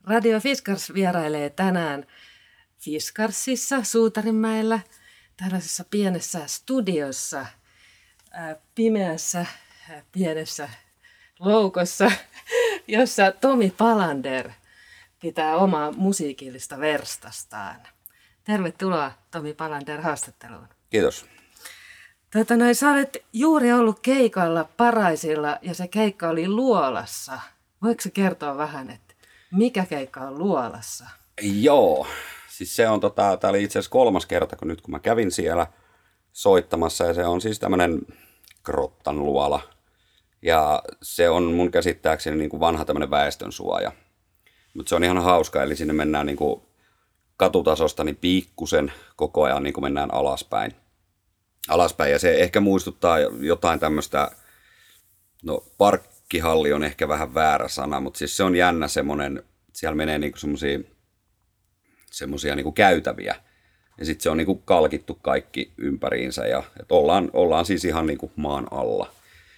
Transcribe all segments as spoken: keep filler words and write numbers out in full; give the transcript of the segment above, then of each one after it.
Radio Fiskars vierailee tänään Fiskarsissa Suutarinmäellä, tällaisessa pienessä studiossa, ää, pimeässä ää, pienessä loukossa, jossa Tomi Palander pitää omaa musiikillista verstastaan. Tervetuloa Tomi Palander haastatteluun. Kiitos. Tota noin, sä olet juuri ollut keikalla Paraisilla ja se keikka oli Luolassa. Voiko sä kertoa vähän, että mikä keikka on Luolassa? Joo, siis se on, tota, tää oli itse asiassa kolmas kerta, kun nyt kun mä kävin siellä soittamassa, ja se on siis tämmönen grottan luola. Ja se on mun käsittääkseni niin kuin vanha tämmönen väestönsuoja. Mutta se on ihan hauska, eli sinne mennään niin kuin katutasosta niin pikkusen koko ajan niin kuin mennään alaspäin. alaspäin. Ja se ehkä muistuttaa jotain tämmöistä, no parkkihalli on ehkä vähän väärä sana, mutta siis se on jännä semmoinen, siellä menee niinku semmoisia semmoisia niinku käytäviä. Ja sitten se on niinku kalkittu kaikki ympäriinsä ja et ollaan, ollaan siis ihan niinku maan alla.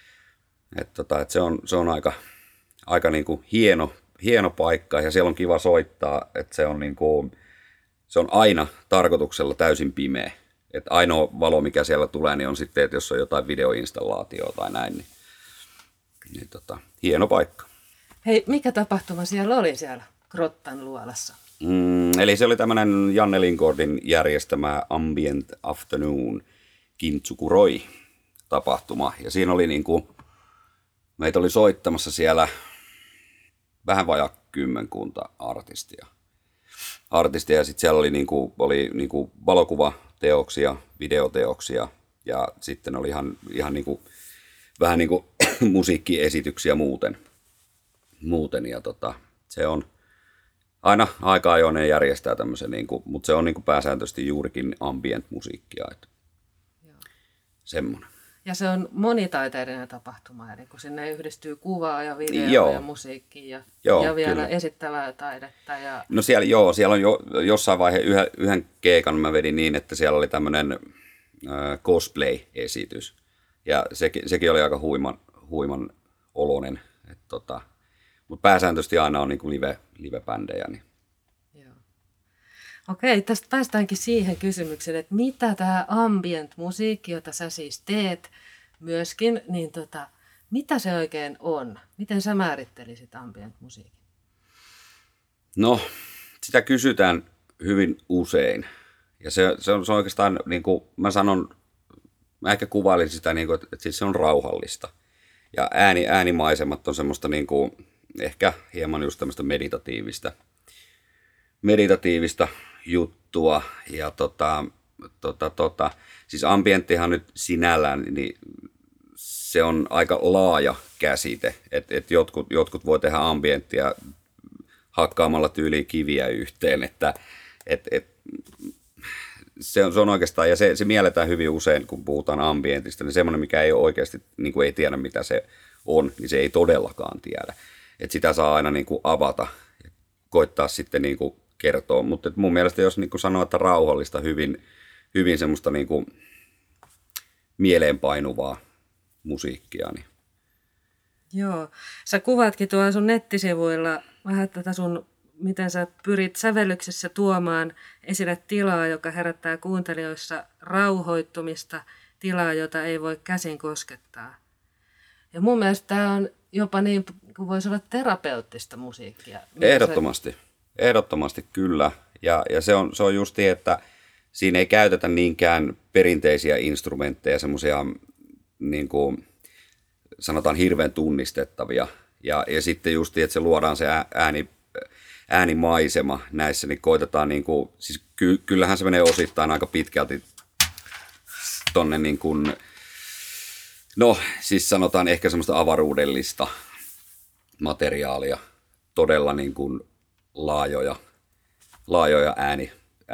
Et tota, et se on, se on aika, aika niinku hieno, hieno paikka ja siellä on kiva soittaa, että se on, niinku, se on aina tarkoituksella täysin pimeä. Että ainoa valo, mikä siellä tulee, niin on sitten, että jos on jotain videoinstallaatioa tai näin, niin, niin tota, hieno paikka. Hei, mikä tapahtuma siellä oli siellä Grottan luolassa? Mm, eli se oli tämmöinen Janne Lindgårdin järjestämä Ambient Afternoon Kintsukuroi tapahtuma. Ja siinä oli niinku, meitä oli soittamassa siellä vähän vajaa kymmenkunta artistia. artistia ja sitten siellä oli, niinku, oli niinku valokuvateoksia, videoteoksia ja sitten oli ihan, ihan niinku, vähän niinku musiikkiesityksiä muuten. muuten ja tota, se on aina aika ajoin ne järjestää tämmöisen, niinku, mutta se on niinku pääsääntöisesti juurikin ambient-musiikkia. Että semmoinen. Ja se on monitaiteellinen tapahtuma, eli kun sinne yhdistyy kuvaa ja video joo. ja musiikki ja, joo, ja vielä kyllä. esittävää taidetta. Ja... No siellä, joo, siellä on jo, jossain vaiheessa yhden, yhden keikan mä vedin niin, että siellä oli tämmöinen äh, cosplay-esitys. Ja se, sekin oli aika huiman, huiman oloinen. Tota, mutta pääsääntöisesti aina on niinku live, live-bändejä. Niin. Okei, tästä päästäänkin siihen kysymykseen, että mitä tämä ambient-musiikki, jota sä siis teet myöskin, niin tota, mitä se oikein on? Miten sä määrittelisit ambient-musiikin? No, sitä kysytään hyvin usein. Ja se, se, on, se on oikeastaan, niin kuin mä sanon, mä ehkä kuvailin sitä, niin kuin, että, että siis se on rauhallista. Ja ääni, äänimaisemat on semmoista niin kuin, ehkä hieman just tämmöistä meditatiivista. meditatiivista juttua ja tota, tota, tota, siis ambienttihan nyt sinällään, niin se on aika laaja käsite, että et jotkut, jotkut voi tehdä ambienttia hakkaamalla tyyliin kiviä yhteen, että et, et, se, on, se on oikeastaan, ja se, se mielletään hyvin usein, kun puhutaan ambientista, niin semmoinen, mikä ei ole oikeasti, niin kuin ei tiedä mitä se on, niin se ei todellakaan tiedä, että sitä saa aina niin kuin avata ja koittaa sitten niin kuin kertoo, mutta mun mielestä jos niin sanoo, että rauhallista, hyvin, hyvin semmoista niin kuin mieleenpainuvaa musiikkia. Niin. Joo, sä kuvatkin tuolla sun nettisivuilla vähän tätä sun, miten sä pyrit sävellyksessä tuomaan esille tilaa, joka herättää kuuntelijoissa rauhoittumista, tilaa, jota ei voi käsin koskettaa. Ja mun mielestä tämä on jopa niin kuin voisi olla terapeuttista musiikkia. Ehdottomasti. Ehdottomasti kyllä, ja, ja se on, se on just niin, että siinä ei käytetä niinkään perinteisiä instrumentteja, semmoisia niin kuin sanotaan hirveän tunnistettavia, ja, ja sitten just niin, että se luodaan se ääni, äänimaisema näissä, niin koitetaan, niin kuin, siis ky, kyllähän se menee osittain aika pitkälti tonne niin kuin, no siis sanotaan ehkä semmoista avaruudellista materiaalia, todella niin kuin laajoja, laajoja ääni,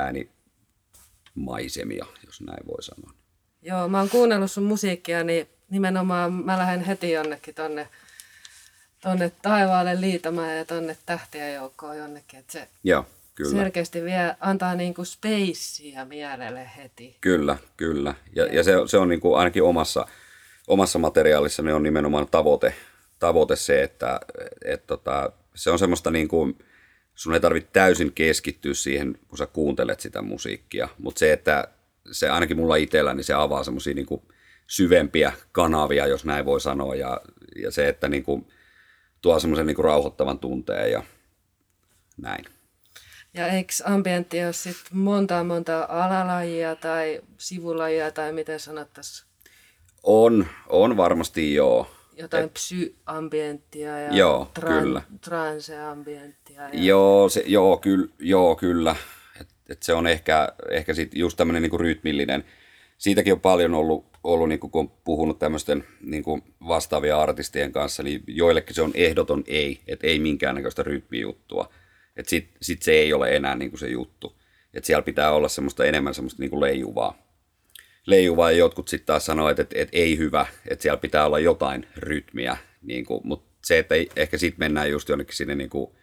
äänimaisemia, jos näin voi sanoa. Joo, mä oon kuunnellut sun musiikkia, niin nimenomaan mä lähden heti jonnekin tonne, tonne taivaalle liitämään ja tonne tähtien joukkoon jonnekin. Että se Joo, kyllä. selkeästi vie, antaa niinku spacea mielelle heti. Kyllä, kyllä. Ja, ja se, se on niinku ainakin omassa, omassa materiaalissa niin on nimenomaan tavoite, tavoite se, että et tota, se on semmoista niinku sun ei tarvitse täysin keskittyä siihen, kun sä kuuntelet sitä musiikkia, mutta se, että se ainakin mulla itsellä, niin se avaa semmoisia niin kuin syvempiä kanavia, jos näin voi sanoa, ja, ja se, että niin kuin tuo semmoisen niin kuin rauhoittavan tunteen ja näin. Ja eikö ambientti ole sitten monta monta alalajia tai sivulajia tai miten sanottaisiin? On, on varmasti joo. Jotain Et, psyambienttia ja joo, tran, kyllä. transeambienttia. Ja... Joo, se, joo, kyl, joo, kyllä. Et, et se on ehkä, ehkä sit just tämmöinen niinku rytmillinen. Siitäkin on paljon ollut, ollut niinku, kun on puhunut tämmöisten niinku vastaavia artistien kanssa, niin joillekin se on ehdoton ei, että ei minkäännäköistä rytmijuttua. Että sit, sit se ei ole enää niinku se juttu. Että siellä pitää olla semmoista enemmän semmoista niinku leijuvaa. leijuvaa ja jotkut sitten taas sanoo, että, että, että ei hyvä, että siellä pitää olla jotain rytmiä. Niinku, mutta se, että ei, ehkä sitten mennään just jonnekin sinne niinku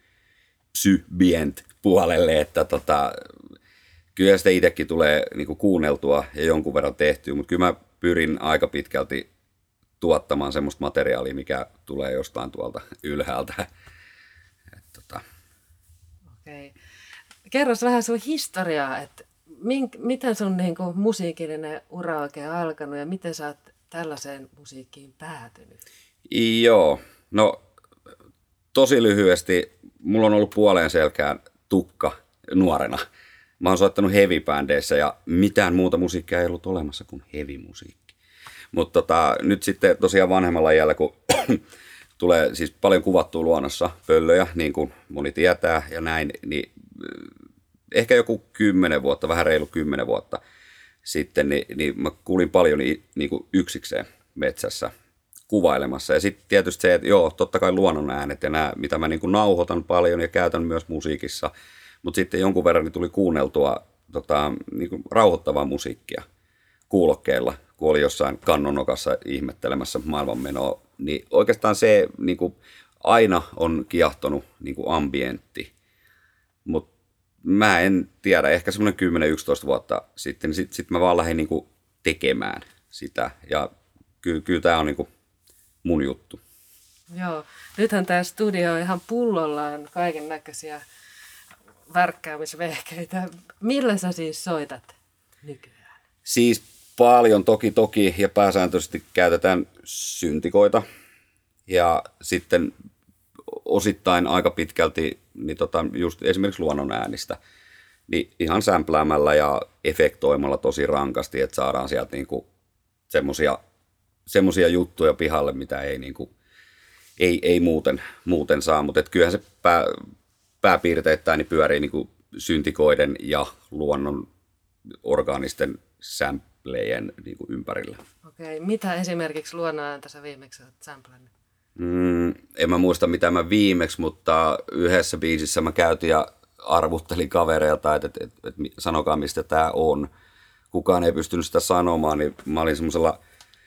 psybient-puolelle, että tota, kyllä sitä itsekin tulee niinku kuunneltua ja jonkun verran tehtyä, mutta kyllä mä pyrin aika pitkälti tuottamaan semmoista materiaalia, mikä tulee jostain tuolta ylhäältä. Et, tota. Okei. Kerros vähän sun historiaa, että Mink, miten sun niin kuin, musiikillinen ura on oikein alkanut ja miten sä oot tällaiseen musiikkiin päätynyt? Joo, no tosi lyhyesti. Mulla on ollut puoleen selkään tukka nuorena. Mä oon soittanut heavy-bändeissä ja mitään muuta musiikkia ei ollut olemassa kuin heavy-musiikki. Mutta tota, nyt sitten tosiaan vanhemmalla iällä, kun tulee siis paljon kuvattua luonnossa pöllöjä, niin kuin moni tietää ja näin, niin ehkä joku kymmenen vuotta, vähän reilu kymmenen vuotta sitten, niin, niin mä kuulin paljon niin, niin kuin yksikseen metsässä kuvailemassa. Ja sitten tietysti se, että joo, totta kai luonnon äänet ja nämä, mitä mä niin kuin nauhoitan paljon ja käytän myös musiikissa. Mutta sitten jonkun verran niin tuli kuunneltua tota, niin kuin rauhoittavaa musiikkia kuulokkeilla, kun oli jossain kannonokassa ihmettelemässä maailmanmenoa. Niin oikeastaan se niin kuin aina on kiahtonut niin kuin ambientti, mutta mä en tiedä, ehkä semmoinen kymmenen yksitoista vuotta sitten, niin sitten sit mä vaan lähdin niinku tekemään sitä. Ja kyllä, kyllä tämä on niinku mun juttu. Joo, nythän tämä studio on ihan pullollaan kaiken näköisiä värkkäämisvehkeitä. Millä sä siis soitat nykyään? Siis paljon toki toki ja pääsääntöisesti käytetään syntikoita. Ja sitten osittain aika pitkälti niin tota, just esimerkiksi luonnon äänistä, niin ihan sämpläämällä ja efektoimalla tosi rankasti, että saadaan sieltä niinku semmosia, semmosia juttuja pihalle, mitä ei, niinku, ei, ei muuten, muuten saa. Mutta kyllähän se pää, pääpiirteittäin niin pyörii niinku syntikoiden ja luonnon orgaanisten samplejen niinku ympärillä. Okei, mitä esimerkiksi luonnon ääntä sä viimeksi olet samplannut? Mm, en mä muista mitä mä viimeksi, mutta yhdessä biisissä mä käytin ja arvuttelin kavereilta, että, että, että, että sanokaa mistä tää on. Kukaan ei pystynyt sitä sanomaan, niin mä olin semmosella,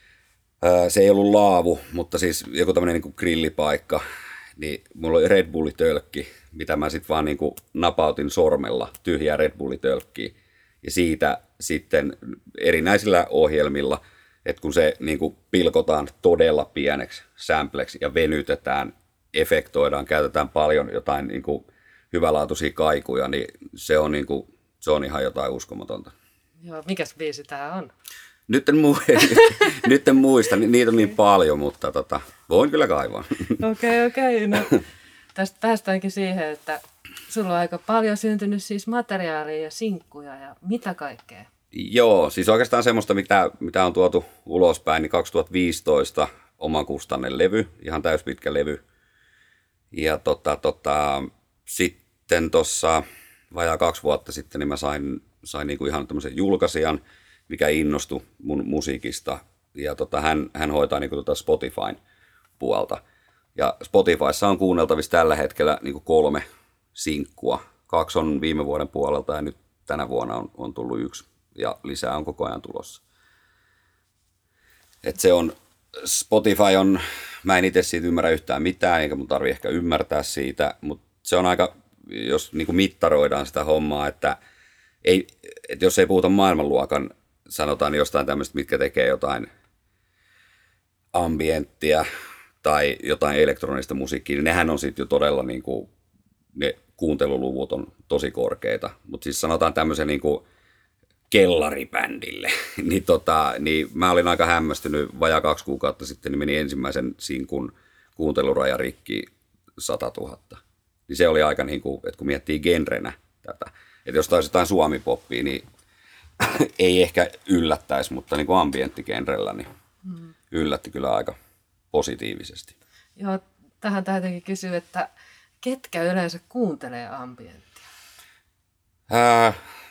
ää, se ei ollut laavu, mutta siis joku tämmönen niinku grillipaikka, niin mulla oli Red Bullitölkki, mitä mä sit vaan niinku napautin sormella, tyhjää Red Bullitölkkiä, ja siitä sitten erinäisillä ohjelmilla, että kun se niin kuin pilkotaan todella pieneksi sampleksi ja venytetään, efektoidaan, käytetään paljon jotain niin kuin hyvälaatuisia kaikuja, niin se on, niin kuin, se on ihan jotain uskomatonta. Joo, mikäs biisi tää on? Nyt en, mu- Nyt en muista, niitä on niin paljon, mutta tota, voin kyllä kaivaa. Okei, okay, okei. Okay. No, tästä päästäänkin siihen, että sulla on aika paljon syntynyt siis materiaalia ja sinkkuja ja mitä kaikkea? Joo, siis oikeastaan semmoista, mitä, mitä on tuotu ulospäin, niin kaksituhattaviisitoista omakustanne levy, ihan täyspitkä levy. Ja tota, tota, sitten tuossa vajaa kaksi vuotta sitten niin mä sain, sain niinku ihan tämmöisen julkaisijan, mikä innostui mun musiikista. Ja tota, hän, hän hoitaa niinku tota Spotifyn puolta. Ja Spotifyssa on kuunneltavissa tällä hetkellä niinku kolme sinkkua. Kaksi on viime vuoden puolelta ja nyt tänä vuonna on, on tullut yksi. Ja lisää on koko ajan tulossa. Et se on, Spotify on, mä en itse siitä ymmärrä yhtään mitään, eikä mun tarvi ehkä ymmärtää siitä, mutta se on aika, jos niin kuin mittaroidaan sitä hommaa, että, ei, että jos ei puhuta maailmanluokan, sanotaan jostain tämmöistä, mitkä tekee jotain ambienttia tai jotain elektronista musiikkia, niin nehän on sitten jo todella, niin kuin, ne kuunteluluvut on tosi korkeita. Mutta siis sanotaan tämmöisen niin kuin kellaribändille, niin, tota, niin mä olin aika hämmästynyt vajaa kaksi kuukautta sitten, niin meni ensimmäisen sinkun kuunteluraja rikki sata tuhatta. Niin se oli aika niin kuin, että kun miettii genrenä tätä, että jos taisi jotain suomipoppia, niin ei ehkä yllättäisi, mutta niin kuin ambienttigenrellä niin hmm. yllätti kyllä aika positiivisesti. Joo, tähän täytyykin kysyä, että ketkä yleensä kuuntelee ambienttia? Ää,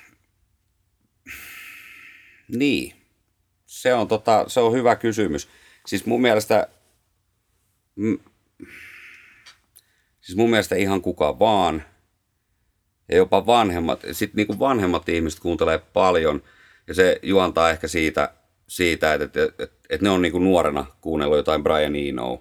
niin, se on, tota, se on hyvä kysymys. Siis mun mielestä, mm, siis mun mielestä ihan kuka vaan, ja jopa vanhemmat, sit niinku vanhemmat ihmiset kuuntelee paljon, ja se juontaa ehkä siitä, siitä että, että, että, että ne on niinku nuorena kuunnellut jotain Brian Enoa,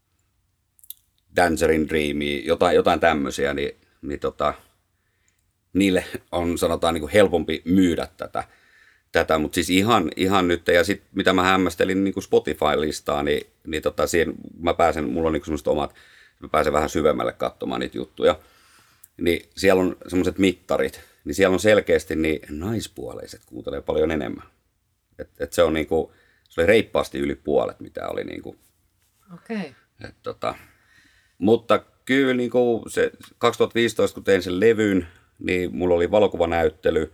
Dancerin Dreamia, jotain, jotain tämmöisiä, niin, niin tota, niille on sanotaan niinku helpompi myydä tätä. tätä mutta siis ihan, ihan nyt, ja sitten mitä mä hämmästelin niinku Spotify-listaa, niin, niin tota, siihen mä pääsen, mulla on niinku semmoiset omat, mä pääsen vähän syvemmälle katsomaan niitä juttuja, niin siellä on semmoiset mittarit, niin siellä on selkeästi niin naispuoleiset kuuntelee paljon enemmän. Et, et se on niinku, se oli reippaasti yli puolet, mitä oli niinku. Okei. Okay. Tota, mutta kyllä niinku se kaksituhattaviisitoista, kun tein sen levyn, niin mulla oli valokuvanäyttely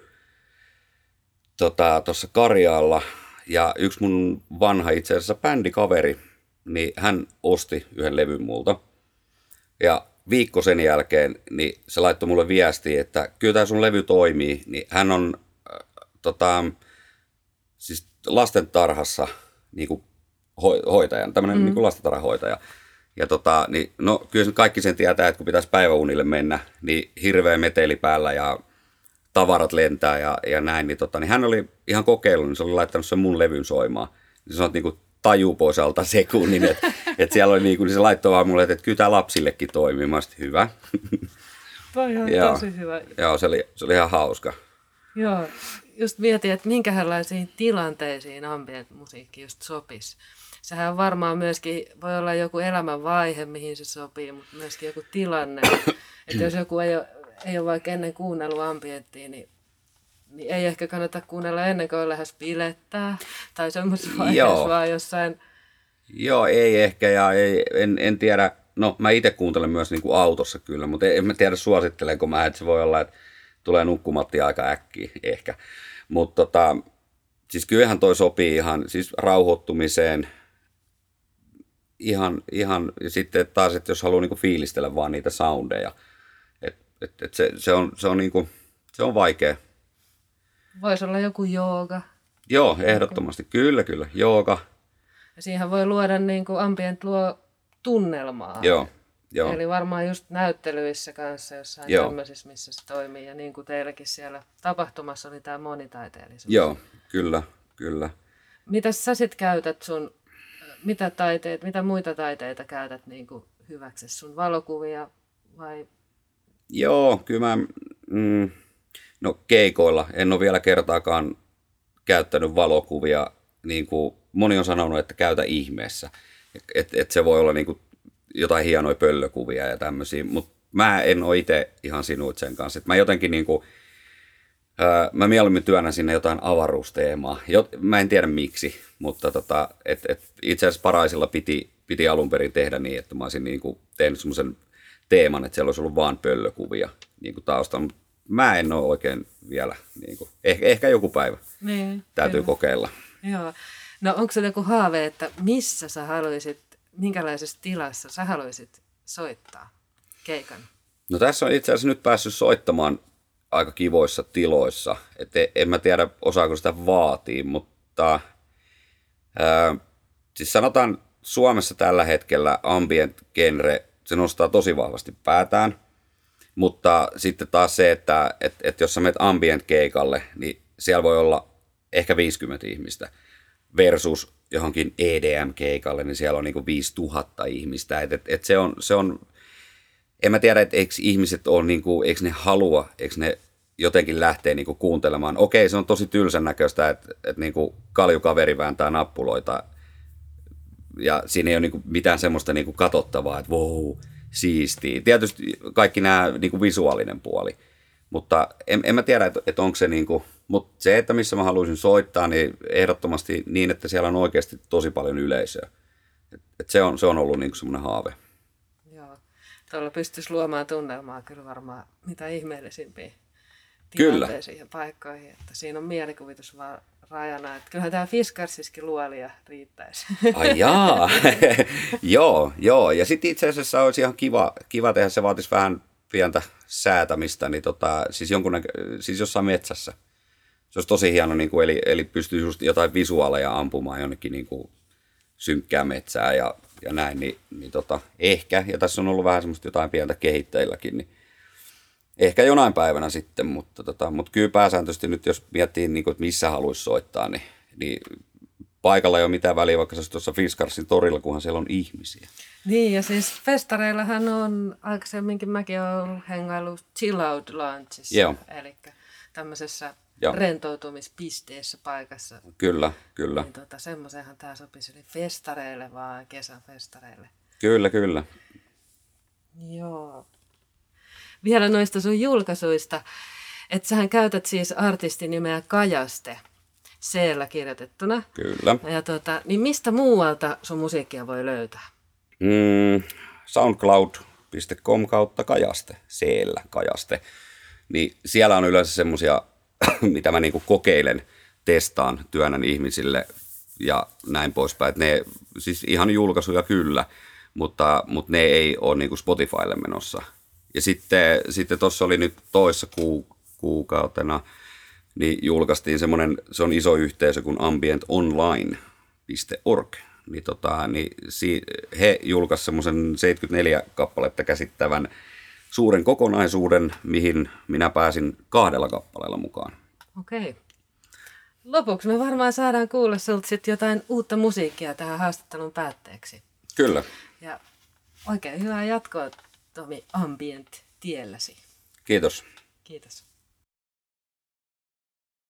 tuossa tota, Karjaalla, ja yksi mun vanha itse asiassa bändikaveri, niin hän osti yhden levyn multa. Ja viikko sen jälkeen, niin se laittoi mulle viestiä, että kyllä tämä sun levy toimii, niin hän on äh, tota, siis lastentarhassa niin kuin ho- hoitajan, tämmöinen mm. niin kuin lastentarhahoitaja. Ja tota, niin, no kyllä kaikki sen tietää, että kun pitäisi päiväunille mennä, niin hirveä meteli päällä ja tavarat lentää ja, ja näin, niin, tota, niin hän oli ihan kokeillut, niin se oli laittanut sen mun levyn soimaan. Niin sanot niin kuin tajuu pois alta sekunnin, että et siellä oli niin kuin, niin se laittoi vaan mulle, että, että kyllä tämä lapsillekin toimii. Mä sitten hyvä. Toi on tosi hyvä. Joo, se oli, se oli ihan hauska. Joo, just mietin, että minkälaisiin tilanteisiin ambient-musiikki just sopisi. Sehän varmaan myöskin voi olla joku elämänvaihe, mihin se sopii, mutta myöskin joku tilanne. Että jos joku ei ole, ei ole vaikka ennen kuunnellut ambienttia, niin, niin ei ehkä kannata kuunnella ennen kuin on lähes bilettää. Tai semmoisessa vaiheessa vaan jossain. Joo, ei ehkä ja ei, en, en tiedä. No mä itse kuuntelen myös niin kuin autossa kyllä, mutta en mä tiedä suosittelenko mä, että se voi olla, että tulee nukkumatti aika äkkiä ehkä. Mutta tota, siis kyllähän toi sopii ihan siis rauhoittumiseen. Ihan, ihan, ja sitten taas, että jos haluaa niinku fiilistellä vaan niitä soundeja, että et, et se, se, on, se, on niinku, se on vaikea. Voisi olla joku jooga. Joo, ehdottomasti. Kyllä, kyllä. Jooga. Ja siihen voi luoda, niin kuin ambient luo tunnelmaa. Joo, joo. Eli varmaan just näyttelyissä kanssa jossain joo. tämmöisissä, missä se toimii. Ja niin kuin teilläkin siellä tapahtumassa oli tämä monitaiteellisuus. Joo, kyllä, kyllä. Mitäs sä sit käytät sun, mitä taiteet, mitä muita taiteita käytät niin kuin hyväksi? Sun valokuvia vai? Joo, kyllä mä, mm, no keikoilla en ole vielä kertaakaan käyttänyt valokuvia, niin kuin moni on sanonut, että käytä ihmeessä. Että et se voi olla niin kuin jotain hienoja pöllökuvia ja tämmöisiä, mutta mä en ole itse ihan sinuit sen kanssa. Et mä jotenkin niin kuin, ää, mä mieluummin työnnän sinne jotain avaruusteemaa. Jot, mä en tiedä miksi, mutta tota, et, et itse asiassa Paraisilla piti, piti alun perin tehdä niin, että mä olisin niin kuin tehnyt semmoisen teeman, että siellä olisi ollut vaan pöllökuvia niin kuin taustalla. Mut mä en ole oikein vielä, niin kuin, ehkä, ehkä joku päivä niin, täytyy kyllä. kokeilla. Joo. No onko se joku haave, että missä sä haluaisit, minkälaisessa tilassa sä haluaisit soittaa keikan? No tässä on itse asiassa nyt päässyt soittamaan aika kivoissa tiloissa. Et en mä tiedä, osaako sitä vaatii, mutta ää, siis sanotaan Suomessa tällä hetkellä ambient-genre, se nostaa tosi vahvasti päätään. Mutta sitten taas se, että et, et jos sä menet ambient-keikalle, niin siellä voi olla ehkä viisikymmentä ihmistä. Versus johonkin E D M-keikalle, niin siellä on niinku viisituhatta ihmistä. Et, et, et se, on, se on, en mä tiedä, että eikö ihmiset ole, niinku, eikö ne halua, eikö ne jotenkin lähtee niinku kuuntelemaan. Okei, se on tosi tylsän näköistä, että et niinku kaljukaveri vääntää nappuloita ja siinä ei ole niinku mitään semmoista niinku katsottavaa, että wow, siistiä. Tietysti kaikki nämä niin kuin visuaalinen puoli, mutta en, en mä tiedä, että, että onko se niin kuin, mutta se, että missä mä haluaisin soittaa, niin ehdottomasti niin, että siellä on oikeasti tosi paljon yleisöä. Et, et se, on, se on ollut niin kuin semmoinen haave. Joo, tuolla pystyisi luomaan tunnelmaa kyllä varmaan mitä ihmeellisimpiä tilanteisiin ja paikkoihin, että siinä on mielikuvitus vaan rajana, että kyllähän tämä Fiskarsiskin luolia riittäisi. Ai jaa, joo, joo, ja sitten itse asiassa olisi ihan kiva, kiva tehdä, se vaatisi vähän pientä säätämistä, niin tota, siis, jonkun, siis jossain metsässä. Se olisi tosi hieno, niin kuin, eli, eli pystyisi just jotain visuaaleja ampumaan jonnekin niin kuin synkkää metsää ja, ja näin, niin, niin tota, ehkä, ja tässä on ollut vähän semmoista jotain pientä kehittäjilläkin, niin ehkä jonain päivänä sitten, mutta, tota, mutta kyllä pääsääntöisesti nyt, jos miettii, niin kuin, että missä haluaisi soittaa, niin, niin paikalla ei ole mitään väliä, vaikka se olisi tuossa Fiskarsin torilla, kunhan siellä on ihmisiä. Niin, ja siis festareillahan on, aikaisemminkin mäkin olen ollut hengaillut chill out loungeissa, eli tämmöisessä Joo. rentoutumispisteessä paikassa. Kyllä, kyllä. Niin tota, semmoisenhan tämä sopisi eli festareille vaan, kesän festareille. Kyllä, kyllä. Joo. Vielä noista sun julkaisuista, että sähän käytät siis artistinimeä Kajaste, C-llä kirjoitettuna. Kyllä. Ja tota, niin mistä muualta sun musiikkia voi löytää? Mm, soundcloud piste com kautta Kajaste, C-llä Kajaste. Niin siellä on yleensä semmosia, mitä mä niinku kokeilen, testaan, työnnän ihmisille ja näin poispäin. Et ne, siis ihan julkaisuja kyllä, mutta, mutta ne ei ole niinku Spotifylle menossa. Ja sitten sitten tuossa oli nyt toissa kuu, kuukautena, niin julkaistiin semmoinen, se on iso yhteisö kuin ambient online piste org. Niin, tota, niin si, he julkaisivat semmoisen seitsemänkymmentäneljä kappaletta käsittävän suuren kokonaisuuden, mihin minä pääsin kahdella kappaleella mukaan. Okei. Lopuksi me varmaan saadaan kuulla sulta sitten jotain uutta musiikkia tähän haastattelun päätteeksi. Kyllä. Ja oikein hyvää jatkoa, Tomi, ambient tielläsi. Kiitos. Kiitos.